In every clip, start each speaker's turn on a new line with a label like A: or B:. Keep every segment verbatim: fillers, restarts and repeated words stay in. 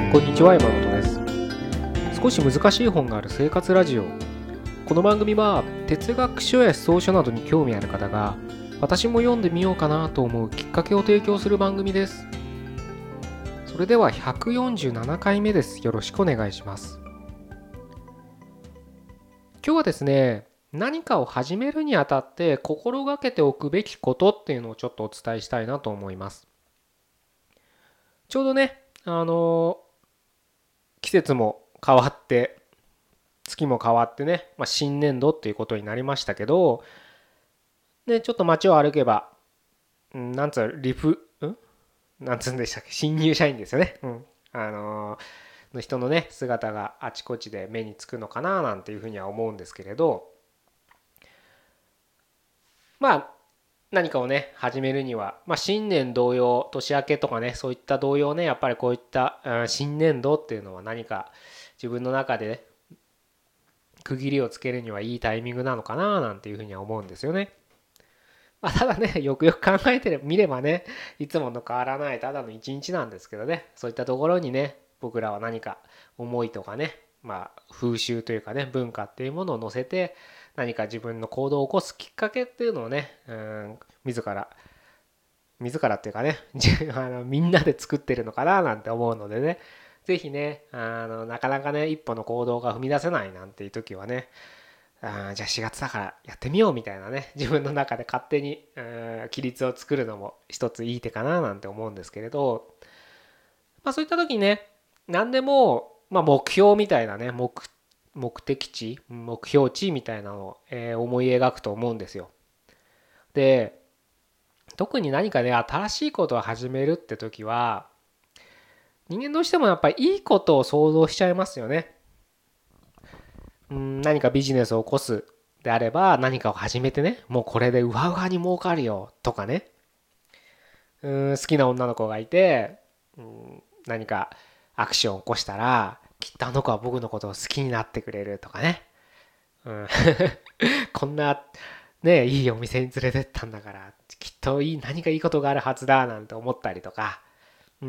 A: こんにちは、山本です。少し難しい本がある生活ラジオ。この番組は哲学書や思想書などに興味ある方が私も読んでみようかなと思うきっかけを提供する番組です。それではひゃくよんじゅうななかいめです。よろしくお願いします。今日はですね、何かを始めるにあたって心がけておくべきことっていうのをちょっとお伝えしたいなと思います。ちょうどね、あの季節も変わって月も変わってね、まあ、新年度っていうことになりましたけど、ね、ちょっと街を歩けば、うん、なんつうリフ、んなんつうんでしたっけ、新入社員ですよね。うん。あのーの人のね、姿があちこちで目につくのかななんていうふうには思うんですけれど、まあ、何かをね、始めるには、まあ、新年同様、年明けとかね、そういった同様ね、やっぱりこういった、うん、新年度っていうのは何か自分の中で、ね、区切りをつけるにはいいタイミングなのかななんていうふうには思うんですよね。まあ、ただね、よくよく考えてみればね、いつもと変わらないただの一日なんですけどね、そういったところにね、僕らは何か思いとかね、まあ風習というかね、文化っていうものを乗せて、何か自分の行動を起こすきっかけっていうのをね、うん、自ら、自らっていうかね、あのみんなで作ってるのかななんて思うのでね、ぜひね、あのなかなかね、一歩の行動が踏み出せないなんていう時はね、あじゃあしがつだからやってみようみたいなね、自分の中で勝手に規律を作るのも一ついい手かななんて思うんですけれど、まあ、そういった時にね、何でも、まあ、目標みたいなね、目目的地目標値みたいなのを、えー思い描くと思うんですよ。で、特に何かね、新しいことを始めるって時は、人間どうしてもやっぱりいいことを想像しちゃいますよね。うん、何かビジネスを起こすであれば、何かを始めてね、もうこれでうわうわに儲かるよとかね、うん、好きな女の子がいて、うん、何かアクションを起こしたら、きっとあの子は僕のことを好きになってくれるとかね、うん、こんなね、いいお店に連れてったんだから、きっといい、何かいいことがあるはずだなんて思ったりとか、うん、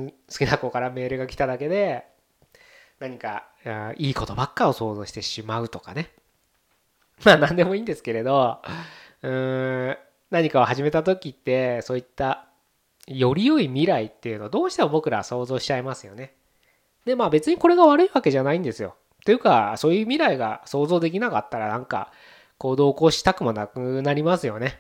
A: 好きな子からメールが来ただけで、何かいいことばっかを想像してしまうとかね。まあ何でもいいんですけれど、うーん、何かを始めた時ってそういったより良い未来っていうのをどうしても僕らは想像しちゃいますよね。で、まあ別にこれが悪いわけじゃないんですよ。というか、そういう未来が想像できなかったらなんか行動を起こしたくもなくなりますよね。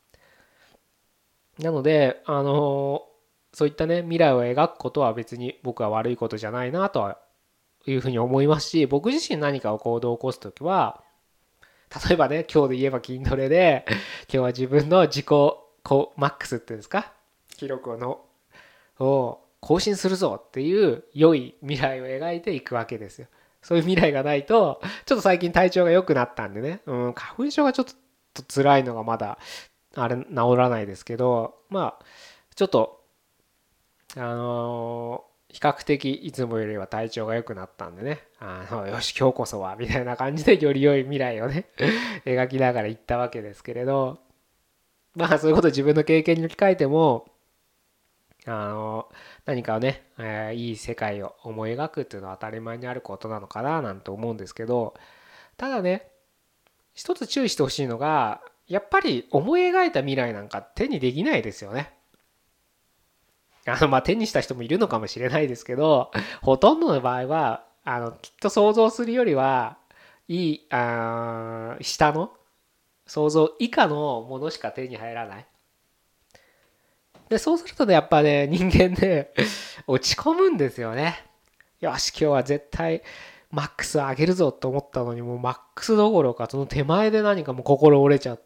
A: なので、あのそういったね、未来を描くことは別に僕は悪いことじゃないなとはいうふうに思いますし、僕自身何かを行動を起こすときは、例えばね、今日で言えば筋トレで、今日は自分の自己こうマックスっていうんですか、記録のを更新するぞっていう良い未来を描いていくわけですよ。そういう未来がないと、ちょっと最近体調が良くなったんでね、うん、花粉症がちょっと辛いのがまだ、あれ、治らないですけど、まあ、ちょっと、あのー比較的いつもよりは体調が良くなったんでね、あの、よし、今日こそは、みたいな感じでより良い未来をね描きながら行ったわけですけれど、まあそういうことを自分の経験に置き換えても、あの、何かをね、えーいい世界を思い描くっていうのは当たり前にあることなのかななんて思うんですけど、ただね、一つ注意してほしいのが、やっぱり思い描いた未来なんか手にできないですよね。あの、まあ、手にした人もいるのかもしれないですけど、ほとんどの場合は、あの、きっと想像するよりは、いい、あー下の、想像以下のものしか手に入らない。で、そうするとね、やっぱね、人間ね、落ち込むんですよね。よし、今日は絶対、マックス上げるぞと思ったのに、もうマックスどころか、その手前で何かもう心折れちゃって、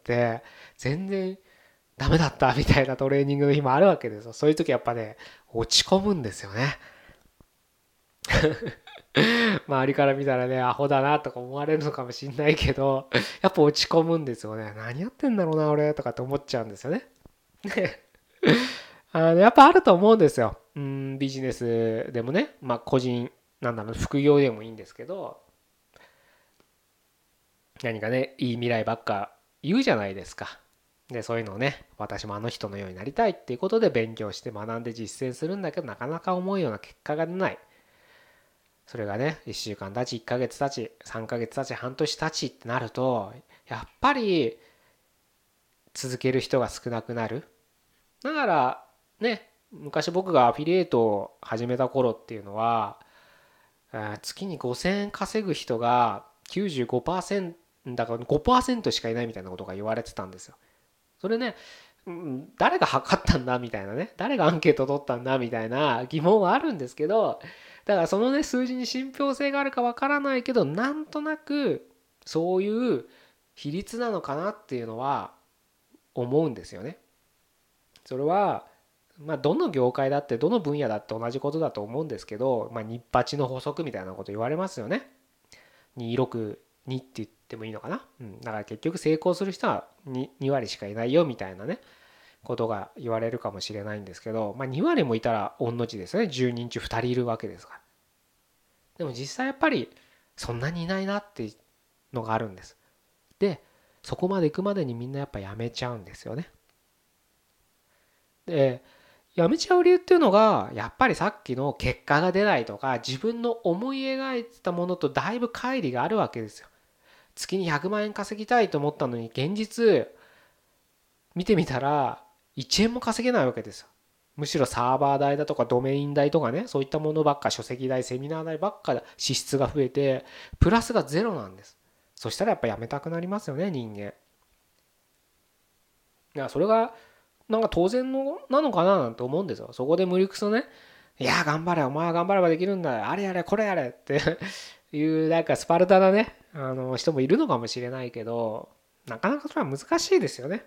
A: 全然ダメだったみたいなトレーニングの日もあるわけですよ。そういう時やっぱね、落ち込むんですよね。周りから見たらね、アホだなとか思われるのかもしんないけど、やっぱ落ち込むんですよね。何やってんだろうな、俺とかって思っちゃうんですよね。で、あのやっぱあると思うんですよ。うん、ビジネスでもね、まあ個人、なんだろう、副業でもいいんですけど、何かね、いい未来ばっか言うじゃないですか。で、そういうのをね、私もあの人のようになりたいっていうことで勉強して学んで実践するんだけど、なかなか思うような結果が出ない。 それがねいっしゅうかん経ちいっかげつ経ちさんかげつ経ち半年経ちってなるとやっぱり続ける人が少なくなる。だからね、昔僕がアフィリエイトを始めた頃っていうのは月にごせんえん稼ぐ人がきゅうじゅうごパーセントだからごパーセントしかいないみたいなことが言われてたんですよ。それね、誰が測ったんだみたいなね、誰がアンケート取ったんだみたいな疑問はあるんですけど、だからそのね数字に信憑性があるかわからないけど、なんとなくそういう比率なのかなっていうのは思うんですよね。それはまあどの業界だってどの分野だって同じことだと思うんですけど、まあ、ニッパチの法則みたいなこと言われますよね。にひゃくろくじゅうにって言ってもいいのかな、うん、だから結局成功する人は 2, に割しかいないよみたいなねことが言われるかもしれないんですけど、まあ、に割もいたら御の字ですね。じゅうにん中ふたりいるわけですから。でも実際やっぱりそんなにいないなっていうのがあるんです。でそこまで行くまでにみんなやっぱやめちゃうんですよね。でやめちゃう理由っていうのがやっぱりさっきの結果が出ないとか自分の思い描いてたものとだいぶ乖離があるわけですよ。月にひゃくまん円稼ぎたいと思ったのに現実見てみたらいちえんも稼げないわけですよ。むしろサーバー代だとかドメイン代とかね、そういったものばっか、書籍代セミナー代ばっか支出が増えてプラスがゼロなんです。そしたらやっぱやめたくなりますよね、人間。いやそれがなんか当然のなのかななんて思うんですよ。そこで無理くそね、いや頑張れお前は頑張ればできるんだ、あれやれこれやれっていうなんかスパルタなねあの人もいるのかもしれないけど、なかなかそれは難しいですよね。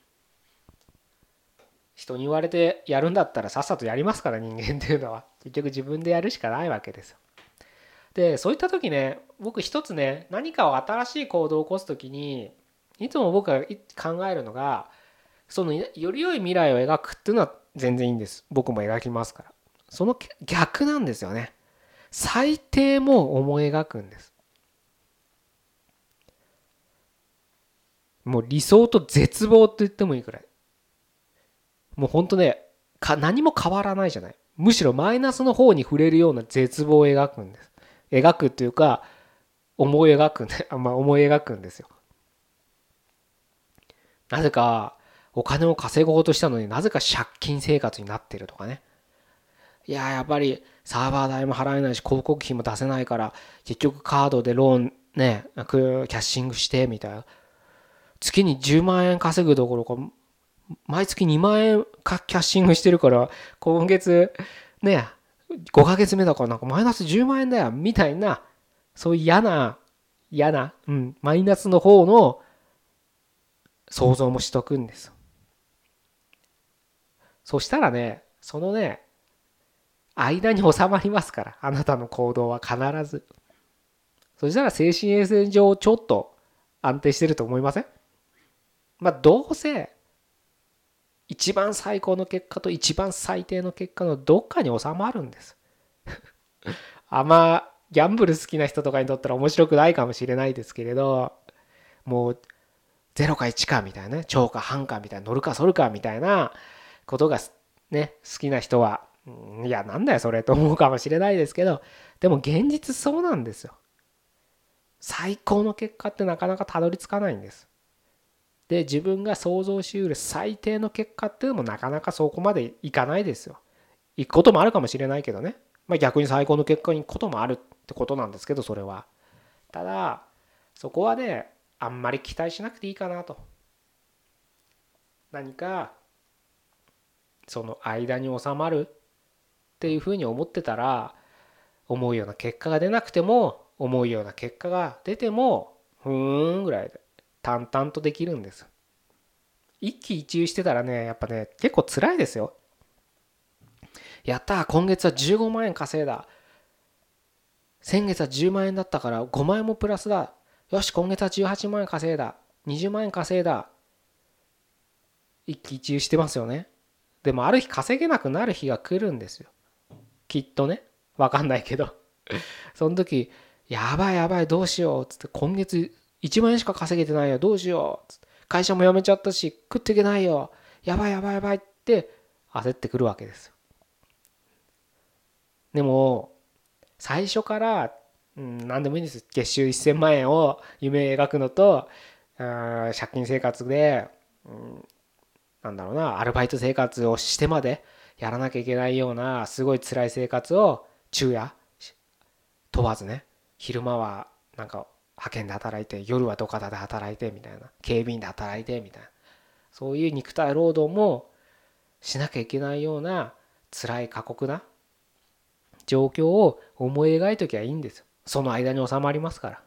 A: 人に言われてやるんだったらさっさとやりますから、人間っていうのは結局自分でやるしかないわけですよ。でそういった時ね、僕一つね何かを新しい行動を起こす時にいつも僕が考えるのが、そのより良い未来を描くっていうのは全然いいんです。僕も描きますから。その逆なんですよね。最低も思い描くんです。もう理想と絶望と言ってもいいくらい。もうほんとね、か何も変わらないじゃない。むしろマイナスの方に触れるような絶望を描くんです。描くっていうか、思い描くんで、まあ思い描くんですよ。なぜかお金を稼ごうとしたのになぜか借金生活になってるとかね。いややっぱりサーバー代も払えないし広告費も出せないから結局カードでローンねキャッシングしてみたいな。月にじゅうまん円稼ぐどころか毎月にまん円キャッシングしてるから今月ねごかげつめだからなんかマイナスじゅうまん円だよみたいな、そういう嫌な嫌な、うん、マイナスの方の想像もしとくんです。そしたらねそのね間に収まりますから、あなたの行動は必ず。そしたら精神衛生上ちょっと安定してると思いません？まあどうせ一番最高の結果と一番最低の結果のどっかに収まるんです。あんまギャンブル好きな人とかにとったら面白くないかもしれないですけれど、もうゼロかいちかみたいなね、超か半かみたいな、乗るか反るかみたいなことがね好きな人は、いやなんだよそれと思うかもしれないですけど、でも現実そうなんですよ。最高の結果ってなかなかたどり着かないんです。で自分が想像しうる最低の結果っていうのもなかなかそこまでいかないですよ。行くこともあるかもしれないけどね、まあ、逆に最高の結果に行くこともあるってことなんですけど、それはただそこはねあんまり期待しなくていいかなと。何かその間に収まるっていうふうに思ってたら、思うような結果が出なくても思うような結果が出てもふーんぐらいで淡々とできるんです。一喜一憂してたらねやっぱね結構辛いですよ。やったー今月はじゅうごまん円稼いだ、先月はじゅうまん円だったからごまん円もプラスだ、よし今月はじゅうはちまん円稼いだ、にじゅうまん円稼いだ、一喜一憂してますよね。でもある日稼げなくなる日が来るんですよ、きっとね。わかんないけどその時やばいやばいどうしようっつって、今月いちまん円しか稼げてないよどうしようっつって、会社も辞めちゃったし食っていけないよやばいやばいやばいって焦ってくるわけですよ。でも最初から、うん、何でもいいんです。月収せんまん円を夢描くのと、借金生活で、うん、なんだろうな、アルバイト生活をしてまでやらなきゃいけないようなすごい辛い生活を昼夜問わずね、昼間はなんか派遣で働いて、夜は土方で働いてみたいな、警備員で働いてみたいな、そういう肉体労働もしなきゃいけないような辛い過酷な状況を思い描いときゃいいんですよ。その間に収まりますから。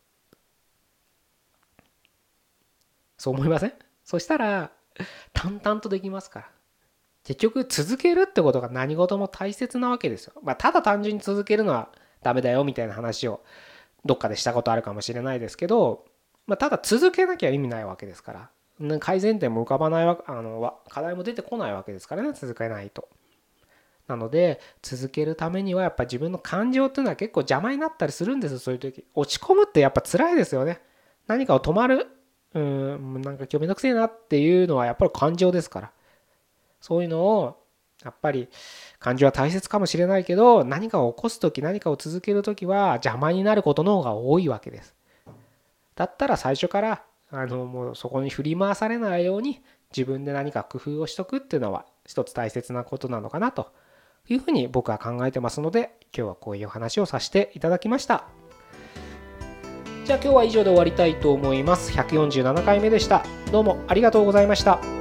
A: そう思いません？そしたら淡々とできますから。結局続けるってことが何事も大切なわけですよ。まあ、ただ単純に続けるのはダメだよみたいな話をどっかでしたことあるかもしれないですけど、まあ、ただ続けなきゃ意味ないわけですから、改善点も浮かばないわ、あの課題も出てこないわけですからね、続けないと。なので続けるためにはやっぱ自分の感情っていうのは結構邪魔になったりするんですよ。そういう時落ち込むってやっぱ辛いですよね。何かを止まる、うーんなんか今日めんどくせえなっていうのはやっぱり感情ですから、そういうのをやっぱり感情は大切かもしれないけど、何かを起こす時、何かを続ける時は邪魔になることの方が多いわけです。だったら最初からあのもうそこに振り回されないように自分で何か工夫をしとくっていうのは一つ大切なことなのかなというふうに僕は考えてますので、今日はこういう話をさせていただきました。じゃあ今日は以上で終わりたいと思います。ひゃくよんじゅうななかいめでした。どうもありがとうございました。